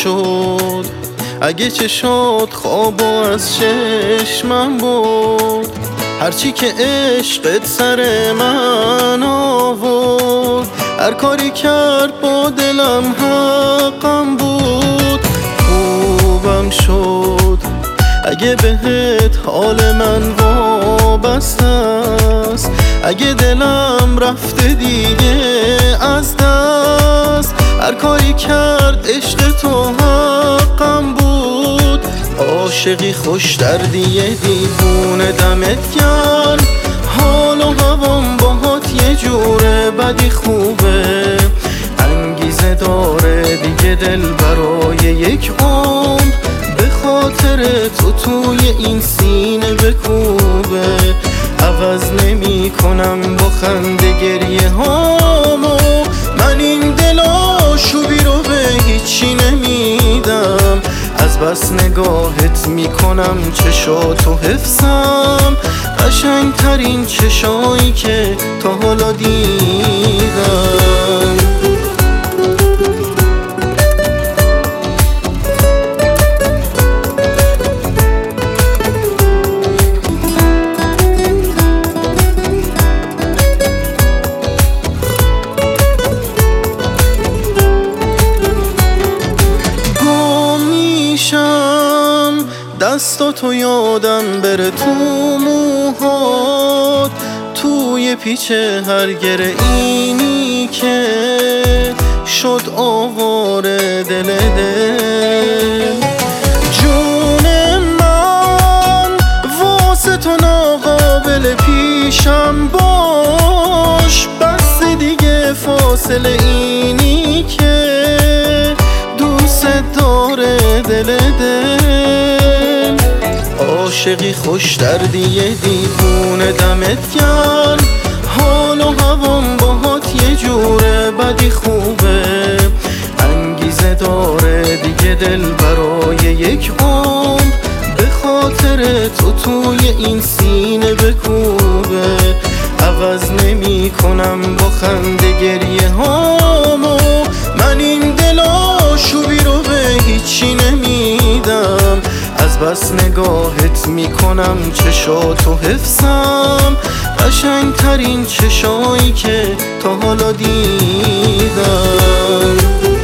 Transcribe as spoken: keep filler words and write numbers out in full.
شد اگه چشات خوابو از چشمم بود، هرچی که عشقت سر من آورد، هر کاری کرد با دلم حقم بود. خوبم شد اگه بهت حال من وابسته است، اگه دلم رفته دیگه از دست، هر کاری کرد عشق تو حقم بود. عاشقی خوش دردیه دیوونه دمت گرم، حال و هوام باهات یه جوره بدی خوبه، انگیزه داره دیگه دل برای یک عمر به خاطر تو توی این سینه بکوبه. عوض نمی کنم با خنده گریه هامو، من این دل آشوبی رو به هیچی نمیدم، از بس نگاهت میکنم چشاتو حفظم، قشنگ ترین چشایی که تا حالا دیدم. دستاتو یادم بره تو موهات، توی پیچ هر گره اینی که شد آواره دل دل. جون من واسه تو ناقابل پیشم باش، بس دیگه فاصله اینی که دوست داره دل دل. عاشقی خوش دردیه دیوونه دمت گرم، حال و هوام باهات یه جوره بدی خوبه، انگیزه داره دیگه دل برای یک عمر به خاطر تو توی این سینه بکوبه. عوض نمی کنم با خنده گریه هامو، من این دل آشوبی رو به هیچی نمیدم، از بس نگاهت میکنم چشاتو حفظم، قشنگ ترین چشایی که تا حالا دیدم.